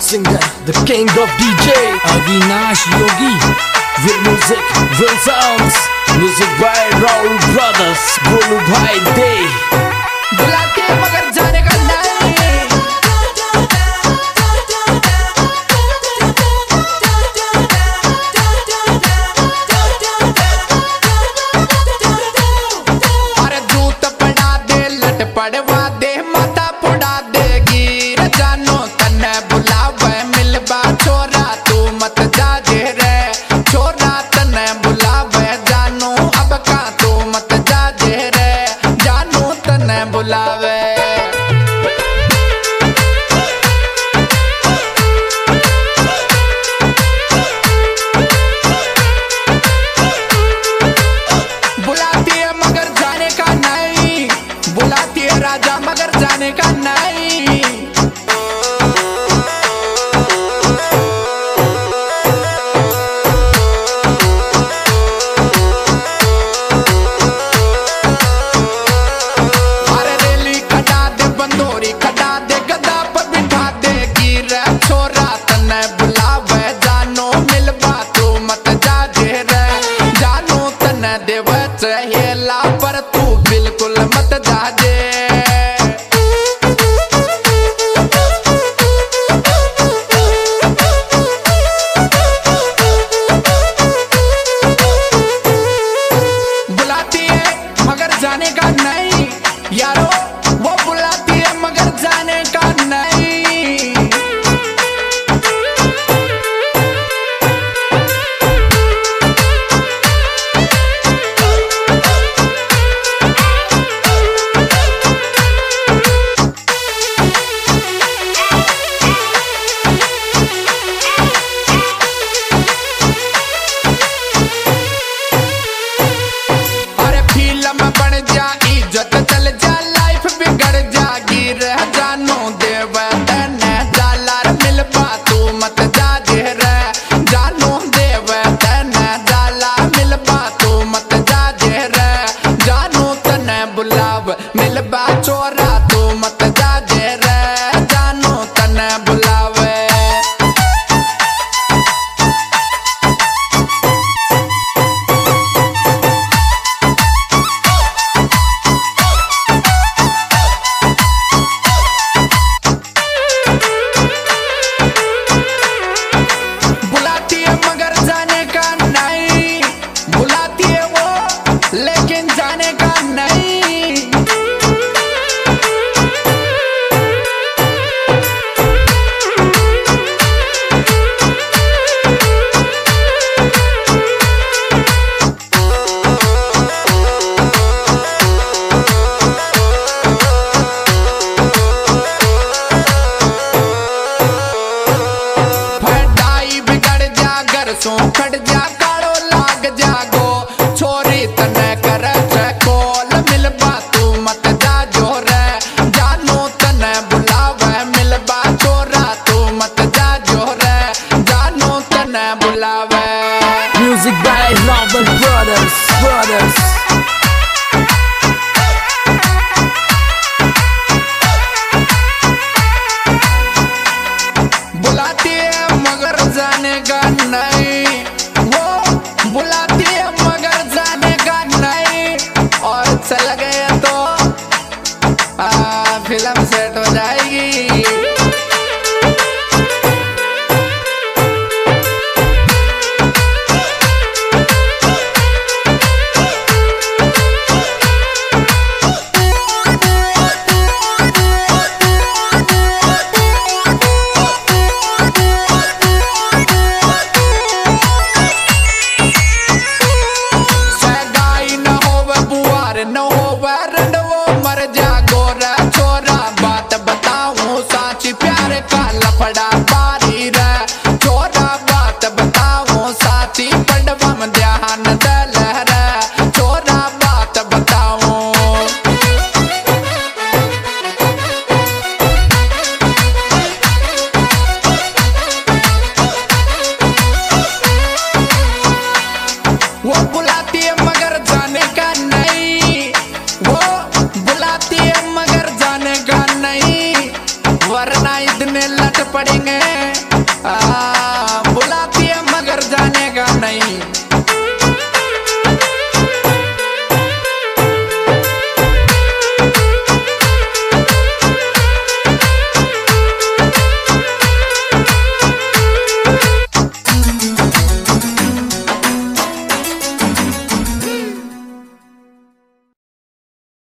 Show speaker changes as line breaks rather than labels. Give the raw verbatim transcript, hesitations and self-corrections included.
singer, the king of D J, Avinash Yogi. Real music, real sounds. Music by Raul Brothers, Bolu Bhai Day.
बुलाते मगर जाने का नहीं। अरे जूत पड़ा दे, लट पड़वा दे, माता पुड़ा देगी। जानो तन्ने बुलावे मिलबा छोरा, तू मत जा जे रे छोरा। तन्ने बुलावे जानो अब का, तू मत जा जे रे जानो तन्ने बुलावे। बुलाती है मगर जाने का नहीं, बुलाती है राजा मगर जाने का नहीं। अरे रेली खड़ा दे, बंदोरी खड़ा दे, गदा पर बिठा देगी रे छोरा। तन्ने बुलावे जानो मिलबा, तू मत जा जे रे जानो। तन्ने देव चहेला पर तू बिल्कुल मत जा जे। बुलाती है मगर जाने का नहीं यारो, वो बुलाती है मगर जाने का नहीं। अरे फिल्म बन जा, इज्जत चल जा, लाइफ बिगड़ जागी रह जानो। देव तन्ने जालार मिलबा, तू मत जा जे रे जानो। देव तन्ने जाला मिलबा, तू मत जा जे रे जानो। तन्ने बुलाव मिलबा छोरा, तू मत जा जे रे जानो। तन्ने बुलावे बुलाती है मगर जाने का नहीं, बुलाती है वो लेकिन जाने का नहीं। फटाई बिगड़ जा, घर सो फट जा, काड़ो लाग जागो छोरी। तने कर कोल मिलबा, तू मत जा जो रे जानो। तने बुलावे मिलबा छोरा, तू मत जा जो रे जानो। तने बुलावे
Music by Raul Brothers, Brothers.
बुलाती है मगर जाने का नहीं, वो बुलाती है मगर जाने का नहीं। और चल गए तो आ, फिल्म सेट हो जाएगी। सगाई न होवे बुआर न होवे रंडवो, मर जा गोरा छोरा। बात बताऊं साची प्यार का लफड़ा